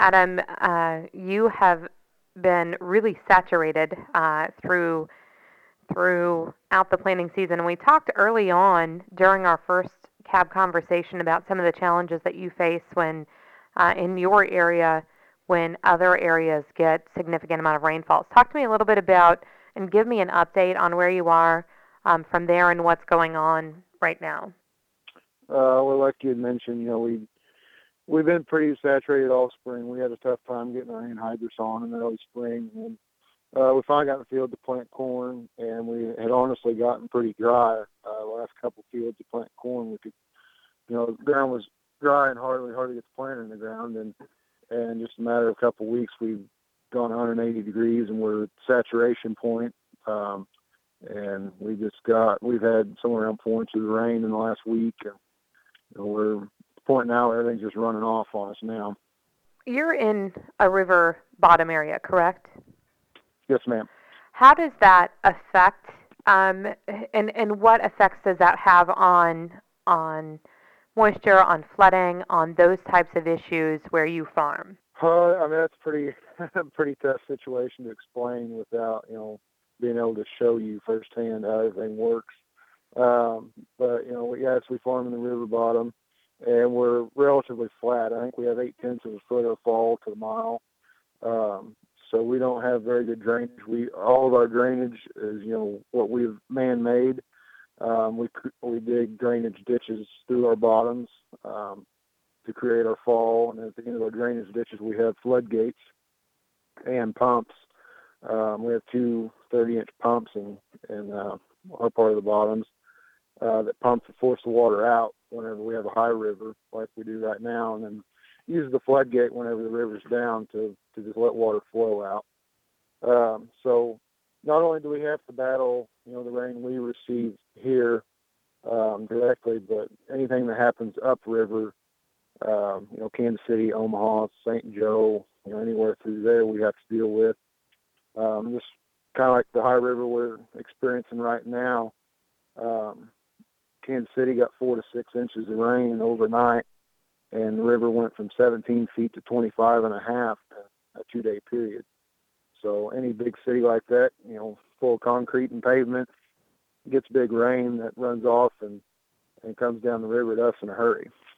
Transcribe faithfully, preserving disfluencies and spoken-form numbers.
Adam, uh, you have been really saturated uh, through throughout the planting season. And we talked early on during our first cab conversation about some of the challenges that you face when uh, in your area when other areas get significant amount of rainfalls. Talk to me a little bit about and give me an update on where you are um, from there and what's going on right now. Uh, well, like you had mentioned, you know, we we've been pretty saturated all spring. We had a tough time getting our anhydrous on in early spring, and uh, we finally got in the field to plant corn, and we had honestly gotten pretty dry. Uh, the last couple fields to plant corn, we could, you know, the ground was dry and hardly hard to get the planter in the ground, and and just a matter of a couple of weeks, we've gone one hundred eighty degrees, and we're at saturation point. Um, and we just got we've had somewhere around four inches of rain in the last week, and you know, we're at the point now where everything's just running off on us now. You're in a river bottom area, correct? Yes, ma'am. How does that affect, um, and and what effects does that have on on moisture, on flooding, on those types of issues where you farm? Uh, I mean, that's pretty pretty tough situation to explain without you know being able to show you firsthand how everything works. Um, but you know, yes, we farm in the river bottom, and we're relatively flat. I think we have eight tenths of a foot of fall to the mile. Um, so we don't have very good drainage. We all of our drainage is you know what we've man-made. Um, we we dig drainage ditches through our bottoms um, to create our fall, and at the end of our drainage ditches we have floodgates and pumps. Um, we have two thirty-inch pumps in in uh, our part of the bottoms uh, that pump to force the water out whenever we have a high river, like we do right now, and then use the floodgate whenever the river's down to, to just let water flow out. Um, so not only do we have to battle, you know, the rain we receive here um, directly, but anything that happens upriver, um, you know, Kansas City, Omaha, Saint Joe, you know, anywhere through there we have to deal with. Um, just kind of like the high river we're experiencing right now. Um, Kansas City got four to six inches of rain overnight, and the river went from seventeen feet to twenty-five and a half in a two-day period. So any big city like that, you know, full of concrete and pavement, gets big rain that runs off and, and comes down the river to us in a hurry.